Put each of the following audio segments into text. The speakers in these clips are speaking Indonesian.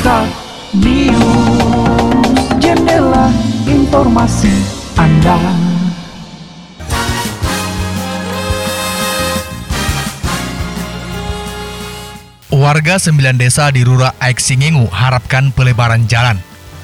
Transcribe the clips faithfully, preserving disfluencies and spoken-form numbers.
Start News, jendela informasi Anda. Warga sembilan desa di Rura Aik Singengu harapkan pelebaran jalan.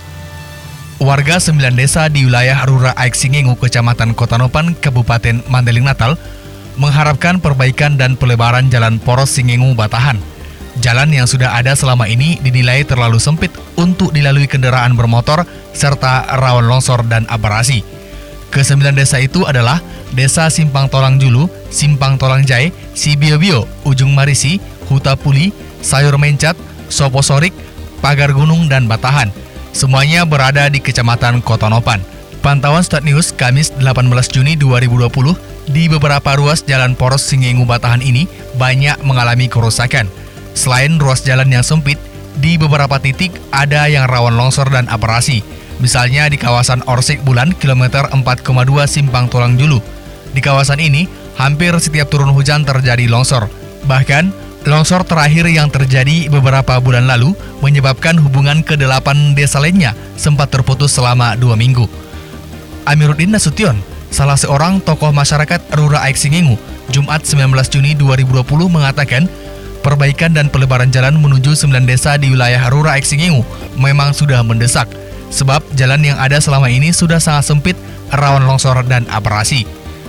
Warga sembilan desa di wilayah Rura Aik Singengu, Kecamatan Kotanopan, Kabupaten Mandailing Natal, mengharapkan perbaikan dan pelebaran jalan poros Singengu Batahan. Jalan yang sudah ada selama ini dinilai terlalu sempit untuk dilalui kendaraan bermotor serta rawan longsor dan abrasi. Kesembilan desa itu adalah Desa Simpang Tolang Julu, Simpang Tolang Jai, Sibio-bio, Ujung Marisi, Huta Puli, Sayur Mencat, Soposorik, Pagar Gunung, dan Batahan. Semuanya berada di Kecamatan Kotanopan. Pantauan Start News Kamis delapan belas Juni dua ribu dua puluh, di beberapa ruas jalan poros Singengu Batahan ini banyak mengalami kerusakan. Selain ruas jalan yang sempit, di beberapa titik ada yang rawan longsor dan abrasi. Misalnya di kawasan Orsik Bulan, kilometer empat koma dua Simpang Tolang Julu. Di kawasan ini, hampir setiap turun hujan terjadi longsor. Bahkan, longsor terakhir yang terjadi beberapa bulan lalu menyebabkan hubungan ke delapan desa lainnya sempat terputus selama dua minggu. Amiruddin Nasution, salah seorang tokoh masyarakat Rura Aik Singengu, Jumat sembilan belas Juni dua ribu dua puluh mengatakan, perbaikan dan pelebaran jalan menuju sembilan desa di wilayah Rura Aik Singengu memang sudah mendesak, sebab jalan yang ada selama ini sudah sangat sempit, rawan longsor dan abrasi.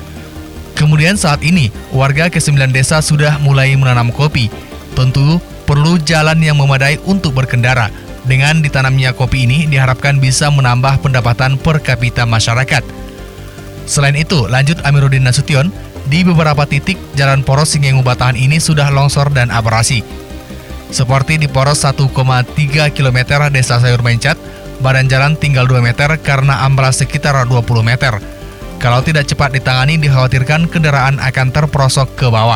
Kemudian saat ini, warga kesembilan desa sudah mulai menanam kopi. Tentu perlu jalan yang memadai untuk berkendara. Dengan ditanamnya kopi ini diharapkan bisa menambah pendapatan per kapita masyarakat. Selain itu, lanjut Amiruddin Nasution, di beberapa titik jalan poros Singengu Batahan ini sudah longsor dan abrasi. Seperti di poros satu koma tiga kilometer Desa Sayur Mencat, badan jalan tinggal dua meter karena amblas sekitar dua puluh meter. Kalau tidak cepat ditangani, dikhawatirkan kendaraan akan terperosok ke bawah.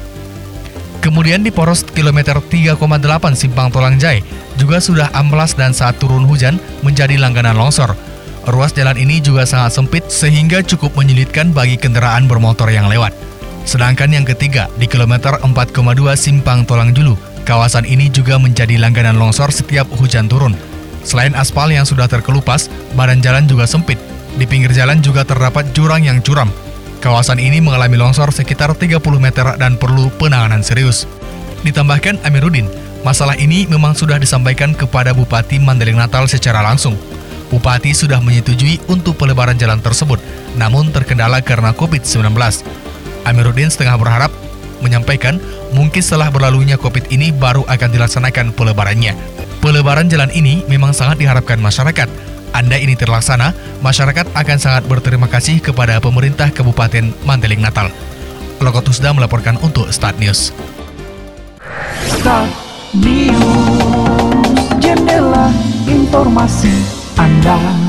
Kemudian di poros kilometer tiga koma delapan Simpang Tolang Jai juga sudah amblas dan saat turun hujan menjadi langganan longsor. Ruas jalan ini juga sangat sempit sehingga cukup menyulitkan bagi kendaraan bermotor yang lewat. Sedangkan yang ketiga, di kilometer empat koma dua Simpang Tolang Julu, kawasan ini juga menjadi langganan longsor setiap hujan turun. Selain aspal yang sudah terkelupas, badan jalan juga sempit. Di pinggir jalan juga terdapat jurang yang curam. Kawasan ini mengalami longsor sekitar tiga puluh meter dan perlu penanganan serius. Ditambahkan Amiruddin, masalah ini memang sudah disampaikan kepada Bupati Mandailing Natal secara langsung. Bupati sudah menyetujui untuk pelebaran jalan tersebut, namun terkendala karena covid sembilan belas. Amiruddin setengah berharap menyampaikan mungkin setelah berlalunya Covid ini baru akan dilaksanakan pelebarannya. Pelebaran jalan ini memang sangat diharapkan masyarakat. Andai ini terlaksana, masyarakat akan sangat berterima kasih kepada pemerintah Kabupaten Mandailing Natal. Lokot Husda melaporkan untuk Start News. Start News, jendela informasi Anda.